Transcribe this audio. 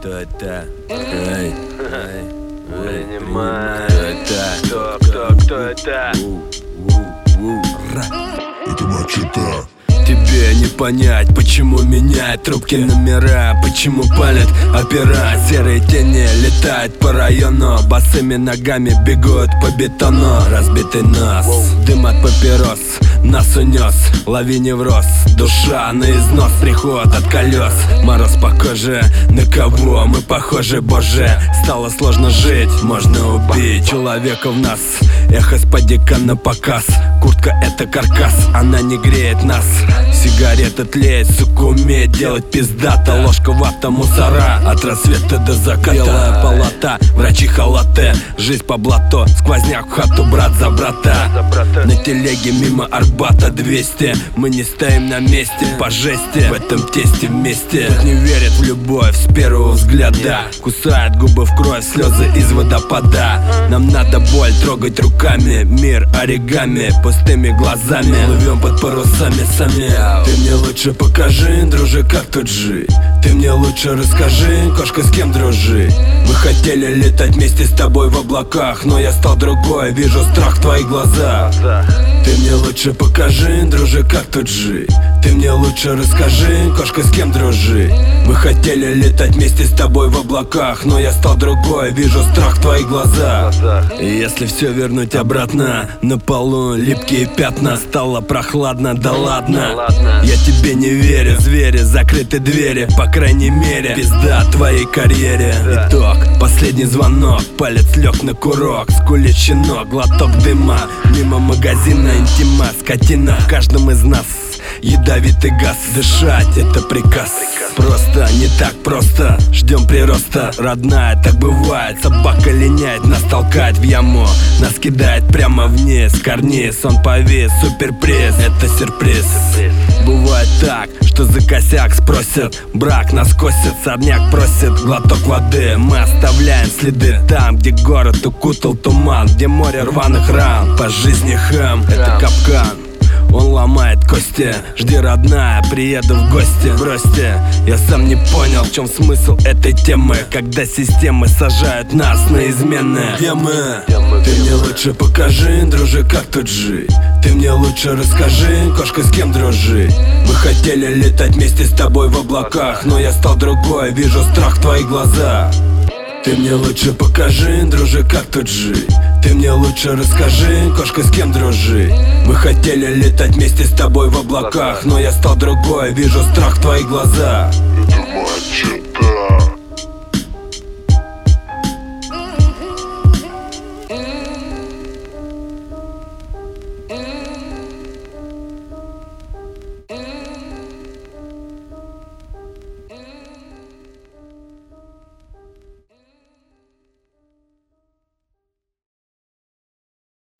Кто это? Эй, Принимай. Кто это? Это мачете. Тебе не понять, почему меняют трубки номера, почему палят опера. Серые тени летают по району, босыми ногами бегут по бетону. Разбитый нос, дым от папирос нас унес, лови невроз. Душа на износ, приход от колес. Мороз по коже, на кого мы похожи, боже. Стало сложно жить, можно убить человека в нас. Эхо спадика на показ. Куртка это каркас, она не греет нас. Сигарета тлеет, сука, умеет делать пиздата. Ложка вата, мусора, от рассвета до заката. Белая палата, врачи халате. Жизнь по блату, сквозняк в хату, брат за брата. На телеге мимо Арбата 200. Мы не стоим на месте, по жести в этом тесте вместе. Не верят в любовь с первого взгляда. Кусают губы в кровь, слезы из водопада. Нам надо боль трогать руками, мир оригами, пустыми глазами. Плывем под парусами сами. Ты мне лучше покажи, друже, как тут жить. Ты мне лучше расскажи, кошка, с кем дружить. Мы хотели летать вместе с тобой в облаках, но я стал другой, вижу страх в твоих глазах. Ты мне лучше покажи, друже, как тут жить. Ты мне лучше расскажи, кошка, с кем дружить. Мы хотели летать вместе с тобой в облаках, но я стал другой, вижу страх в твоих глазах. И если все вернуть обратно, на полу липкие пятна. Стало прохладно, да ладно. Я тебе не верю, звери, закрыты двери. По крайней мере, пизда твоей карьере. Итог, последний звонок, палец лег на курок. Скулит щенок, глоток дыма. Мимо магазина интима, скотина в каждом из нас. Ядовитый газ, дышать это приказ. Просто, не так просто, ждем прироста. Родная, так бывает, собака линяет. Нас толкает в яму, нас кидает прямо вниз. Карниз, он повис, суперприз, это сюрприз. Бывает так, что за косяк спросят. Брак нас косит, сорняк просит глоток воды. Мы оставляем следы там, где город укутал туман, где море рваных ран. По жизни хэм, это капкан. Он ломает кости, жди, родная, приеду в гости. Бросьте, я сам не понял, в чем смысл этой темы, когда системы сажают нас на измены. Где мы? Ты мне лучше покажи, друже, как тут жить. Ты мне лучше расскажи, кошка, с кем дружить. Мы хотели летать вместе с тобой в облаках, но я стал другой, вижу страх в твоих глазах. Ты мне лучше покажи, друже, как тут жить. Ты мне лучше расскажи, кошка, с кем дружить. Мы хотели летать вместе с тобой в облаках, но я стал другой, вижу страх в твоих глазах. Это мачете.